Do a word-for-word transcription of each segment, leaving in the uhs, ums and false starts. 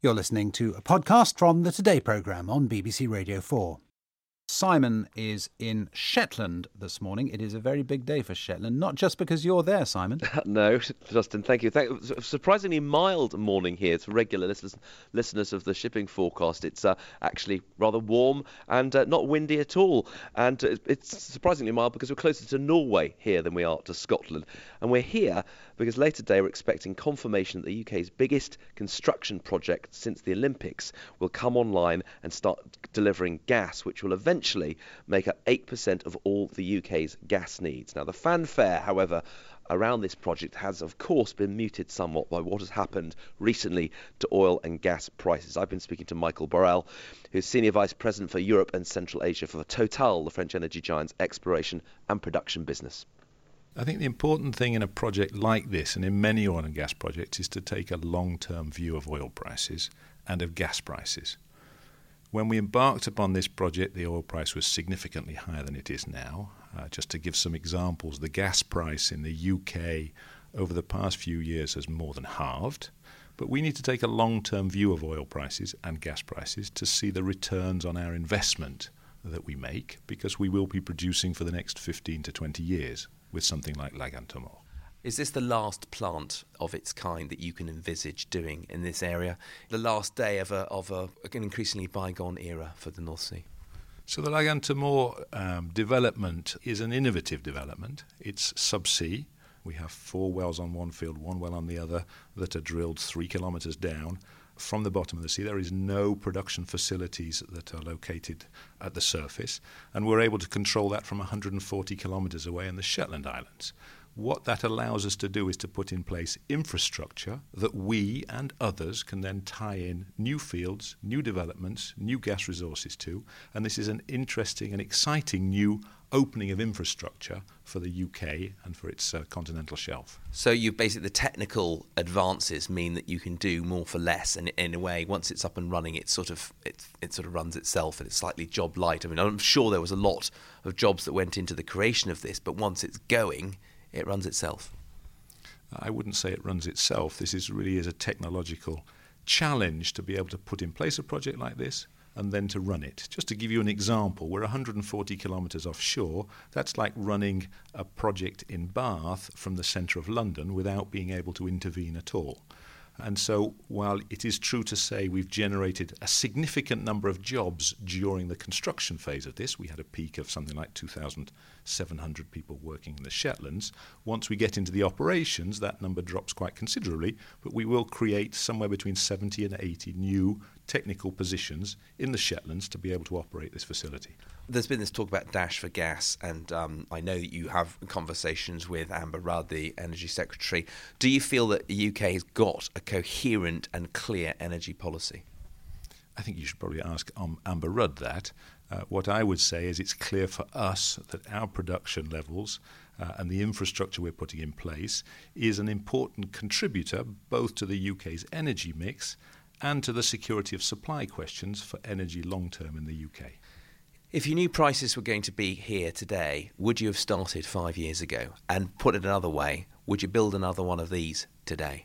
You're listening to a podcast from the Today programme on B B C Radio four. Simon is in Shetland this morning. It is a very big day for Shetland, not just because you're there, Simon. No, Justin, thank you. Thank, surprisingly mild morning here to regular listeners, listeners of the shipping forecast. It's uh, actually rather warm and uh, not windy at all. And uh, it's surprisingly mild because we're closer to Norway here than we are to Scotland. And we're here because later today we're expecting confirmation that the U K's biggest construction project since the Olympics will come online and start delivering gas, which will eventually make up eight percent of all the U K's gas needs. Now, the fanfare, however, around this project has, of course, been muted somewhat by what has happened recently to oil and gas prices. I've been speaking to Michael Borrell, who's Senior Vice President for Europe and Central Asia for Total, the French energy giant's exploration and production business. I think the important thing in a project like this, and in many oil and gas projects, is to take a long-term view of oil prices and of gas prices. When we embarked upon this project, the oil price was significantly higher than it is now. Uh, just to give some examples, the gas price in the U K over the past few years has more than halved. But we need to take a long-term view of oil prices and gas prices to see the returns on our investment that we make, because we will be producing for the next fifteen to twenty years with something like Lagantamor. Is this the last plant of its kind that you can envisage doing in this area? The last day of a of a, an increasingly bygone era for the North Sea? So the Lagantamor um, development is an innovative development. It's subsea. We have four wells on one field, one well on the other, that are drilled three kilometres down from the bottom of the sea. There is no production facilities that are located at the surface, and we're able to control that from one hundred forty kilometres away in the Shetland Islands. What that allows us to do is to put in place infrastructure that we and others can then tie in new fields, new developments, new gas resources to, and this is an interesting and exciting new opening of infrastructure for the U K and for its uh, continental shelf. So you basically, the technical advances mean that you can do more for less, and in a way, once it's up and running, it sort of it, it sort of runs itself, and it's slightly job light. I mean, I'm sure there was a lot of jobs that went into the creation of this, but once it's going, it runs itself. I wouldn't say it runs itself. This is really is a technological challenge to be able to put in place a project like this and then to run it. Just to give you an example, we're one hundred forty kilometres offshore. That's like running a project in Bath from the centre of London without being able to intervene at all. And so while it is true to say we've generated a significant number of jobs during the construction phase of this, we had a peak of something like two thousand seven hundred people working in the Shetlands. Once we get into the operations, that number drops quite considerably, but we will create somewhere between seventy and eighty new technical positions in the Shetlands to be able to operate this facility. There's been this talk about Dash for Gas, and um, I know that you have conversations with Amber Rudd, the Energy Secretary. Do you feel that the U K has got a coherent and clear energy policy? I think you should probably ask um, Amber Rudd that. Uh, what I would say is it's clear for us that our production levels uh, and the infrastructure we're putting in place is an important contributor both to the U K's energy mix and to the security of supply questions for energy long-term in the U K. If you knew prices were going to be here today, would you have started five years ago? And put it another way, would you build another one of these today?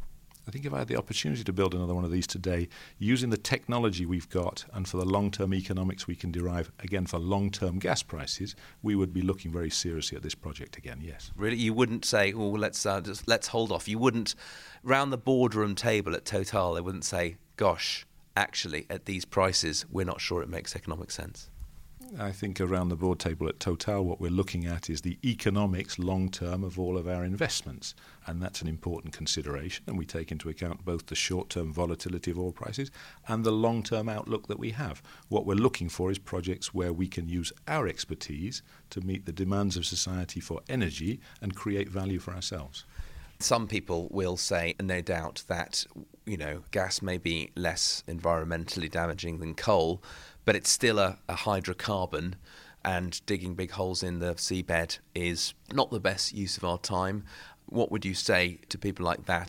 I think if I had the opportunity to build another one of these today, using the technology we've got and for the long-term economics we can derive, again, for long-term gas prices, we would be looking very seriously at this project again, yes. Really? You wouldn't say, oh, let's, uh, just, let's hold off. You wouldn't, round the boardroom table at Total, they wouldn't say, gosh, actually, at these prices, we're not sure it makes economic sense. I think around the board table at Total, what we're looking at is the economics long-term of all of our investments. And that's an important consideration. And we take into account both the short-term volatility of oil prices and the long-term outlook that we have. What we're looking for is projects where we can use our expertise to meet the demands of society for energy and create value for ourselves. Some people will say, no doubt, that, you know, gas may be less environmentally damaging than coal, but it's still a, a hydrocarbon, and digging big holes in the seabed is not the best use of our time. What would you say to people like that?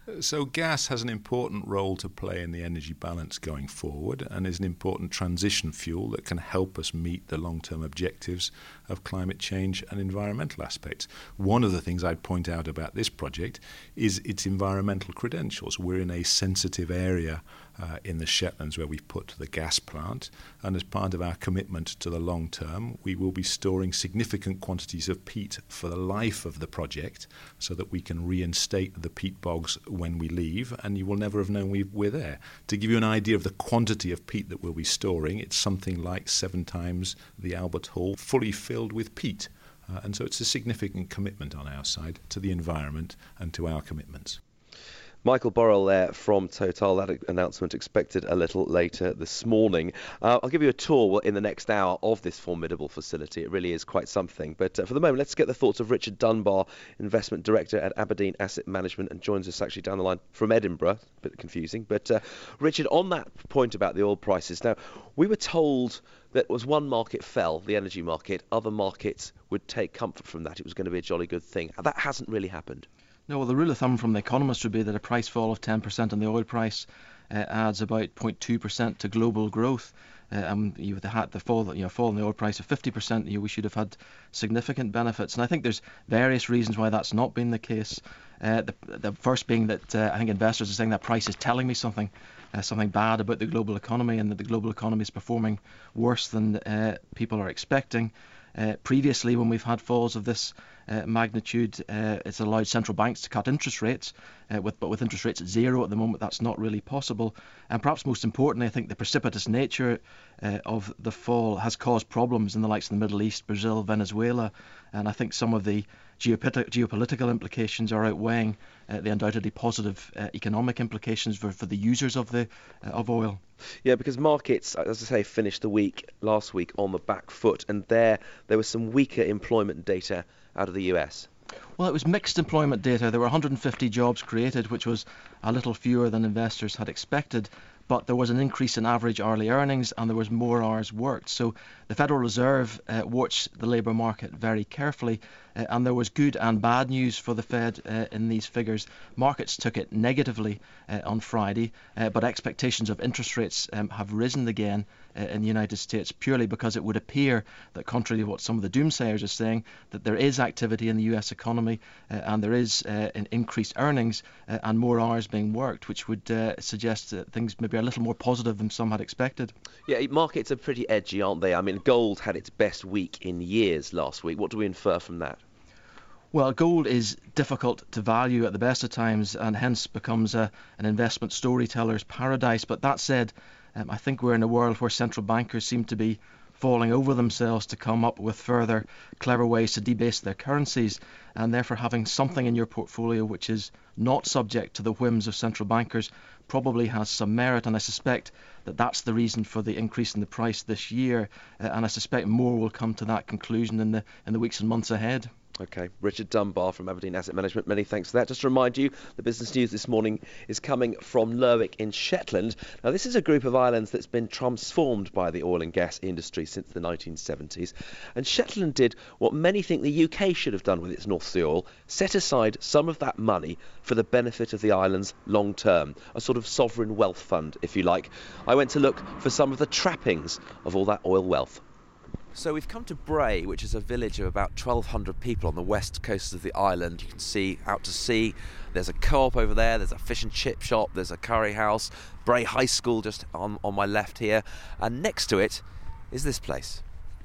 So gas has an important role to play in the energy balance going forward and is an important transition fuel that can help us meet the long-term objectives of climate change and environmental aspects. One of the things I'd point out about this project is its environmental credentials. We're in a sensitive area uh, in the Shetlands where we've put the gas plant, and as part of our commitment to the long term, we will be storing significant quantities of peat for the life of the project so that we can reinstate the peat bogs when we leave, and you will never have known we, we're there. To give you an idea of the quantity of peat that we'll be storing, it's something like seven times the Albert Hall fully filled with peat. Uh, and so it's a significant commitment on our side to the environment and to our commitments. Michael Borrell there from Total. That announcement expected a little later this morning. Uh, I'll give you a tour in the next hour of this formidable facility. It really is quite something. But uh, for the moment, let's get the thoughts of Richard Dunbar, Investment Director at Aberdeen Asset Management, and joins us actually down the line from Edinburgh. A bit confusing. But uh, Richard, on that point about the oil prices, now, we were told that as one market fell, the energy market, other markets would take comfort from that. It was going to be a jolly good thing. That hasn't really happened. No, well, the rule of thumb from the economists would be that a price fall of ten percent on the oil price uh, adds about zero point two percent to global growth. Uh, and you with the, hat, the fall, you know, fall in the oil price of fifty percent, you know, we should have had significant benefits. And I think there's various reasons why that's not been the case. Uh, the, the first being that uh, I think investors are saying that price is telling me something, uh, something bad about the global economy, and that the global economy is performing worse than uh, people are expecting. Uh, previously, when we've had falls of this uh, magnitude, uh, it's allowed central banks to cut interest rates, uh, with, but with interest rates at zero at the moment, that's not really possible. And perhaps most importantly, I think the precipitous nature uh, of the fall has caused problems in the likes of the Middle East, Brazil, Venezuela, and I think some of the geopoliti- geopolitical implications are outweighing uh, the undoubtedly positive uh, economic implications for, for the users of the uh, of oil. Yeah, because markets, as I say, finished the week last week on the back foot, and there there was some weaker employment data out of the U S. Well, it was mixed employment data. There were one hundred fifty jobs created, which was a little fewer than investors had expected. But there was an increase in average hourly earnings, and there was more hours worked. So the Federal Reserve uh, watched the labour market very carefully, uh, and there was good and bad news for the Fed uh, in these figures. Markets took it negatively uh, on Friday, uh, but expectations of interest rates um, have risen again uh, in the United States, purely because it would appear that, contrary to what some of the doomsayers are saying, that there is activity in the U S economy uh, and there is uh, an increased earnings uh, and more hours being worked, which would uh, suggest that things maybe are a little more positive than some had expected. Yeah, markets are pretty edgy, aren't they? I mean, gold had its best week in years last week. What do we infer from that? Well, gold is difficult to value at the best of times, and hence becomes a, an investment storyteller's paradise. But that said, um, I think we're in a world where central bankers seem to be falling over themselves to come up with further clever ways to debase their currencies, and therefore having something in your portfolio which is not subject to the whims of central bankers probably has some merit. And I suspect that that's the reason for the increase in the price this year, uh, and I suspect more will come to that conclusion in the in the weeks and months ahead. OK, Richard Dunbar from Aberdeen Asset Management, many thanks for that. Just to remind you, the business news this morning is coming from Lerwick in Shetland. Now, this is a group of islands that's been transformed by the oil and gas industry since the nineteen seventies. And Shetland did what many think the U K should have done with its North Sea oil, set aside some of that money for the benefit of the islands long term, a sort of sovereign wealth fund, if you like. I went to look for some of the trappings of all that oil wealth. So we've come to Bray, which is a village of about twelve hundred people on the west coast of the island. You can see out to sea. There's a co-op over there, there's a fish and chip shop, there's a curry house, Bray High School just on, on my left here, and next to it is this place.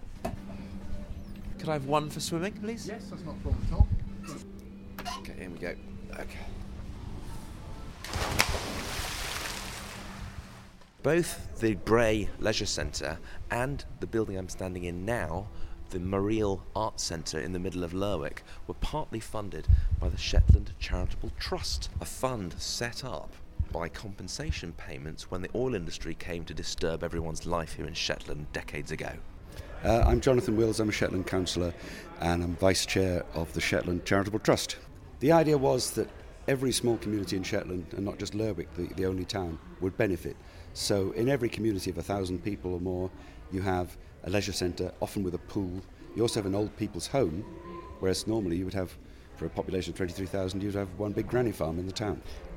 Could I have one for swimming, please? Yes, that's not a problem at all. Okay, here we go. Okay. Both the Bray Leisure Centre and the building I'm standing in now, the Mariel Arts Centre in the middle of Lerwick, were partly funded by the Shetland Charitable Trust, a fund set up by compensation payments when the oil industry came to disturb everyone's life here in Shetland decades ago. Uh, I'm Jonathan Wills, I'm a Shetland councillor and I'm Vice Chair of the Shetland Charitable Trust. The idea was that every small community in Shetland, and not just Lerwick, the, the only town, would benefit. So in every community of a thousand people or more, you have a leisure centre, often with a pool. You also have an old people's home, whereas normally you would have, for a population of twenty-three thousand, you'd have one big granny farm in the town.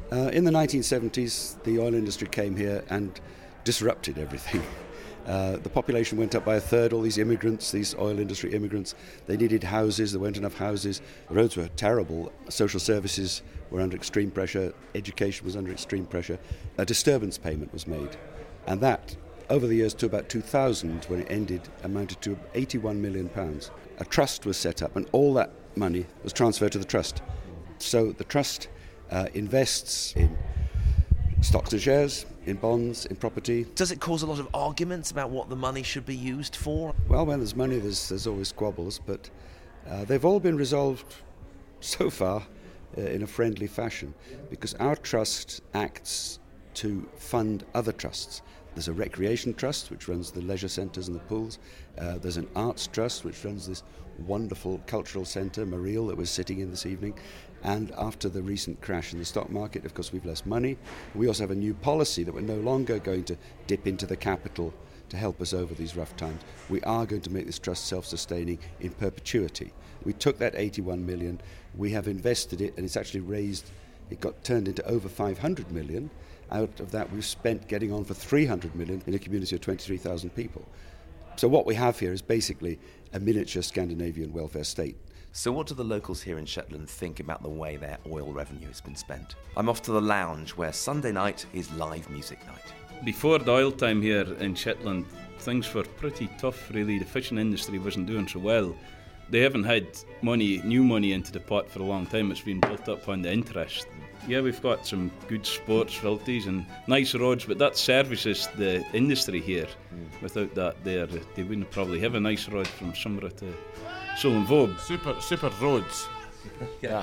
Uh, in the nineteen seventies, the oil industry came here and disrupted everything. Uh, the population went up by a third, all these immigrants, these oil industry immigrants. They needed houses, there weren't enough houses. The roads were terrible. Social services were under extreme pressure. Education was under extreme pressure. A disturbance payment was made. And that, over the years to about two thousand, when it ended, amounted to eighty-one million pounds. A trust was set up, and all that money was transferred to the trust. So the trust uh, invests in stocks and shares, in bonds, in property. Does it cause a lot of arguments about what the money should be used for? Well, when there's money, there's, there's always squabbles, but uh, they've all been resolved so far uh, in a friendly fashion, because our trust acts to fund other trusts. There's a recreation trust, which runs the leisure centres and the pools. Uh, there's an arts trust, which runs this wonderful cultural centre, Mariel, that we're sitting in this evening. And after the recent crash in the stock market, of course, we've less money. We also have a new policy that we're no longer going to dip into the capital to help us over these rough times. We are going to make this trust self-sustaining in perpetuity. We took that eighty-one million, we have invested it, and it's actually raised, it got turned into over five hundred million. Out of that, we've spent getting on for three hundred million in a community of twenty-three thousand people. So what we have here is basically a miniature Scandinavian welfare state. So what do the locals here in Shetland think about the way their oil revenue has been spent? I'm off to the lounge, where Sunday night is live music night. Before the oil time here in Shetland, things were pretty tough, really. The fishing industry wasn't doing so well. They haven't had money, new money into the pot for a long time. It's been built up on the interest. Yeah, we've got some good sports facilities and nice roads, but that services the industry here. Mm. Without that there, they wouldn't probably have a nice road from Summer to Solon-Vogue. Super, super roads. Yeah.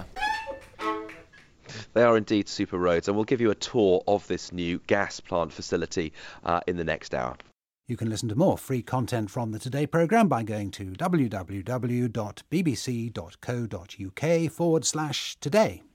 They are indeed super roads, and we'll give you a tour of this new gas plant facility uh, in the next hour. You can listen to more free content from the Today programme by going to w w w dot b b c dot co dot u k forward slash today.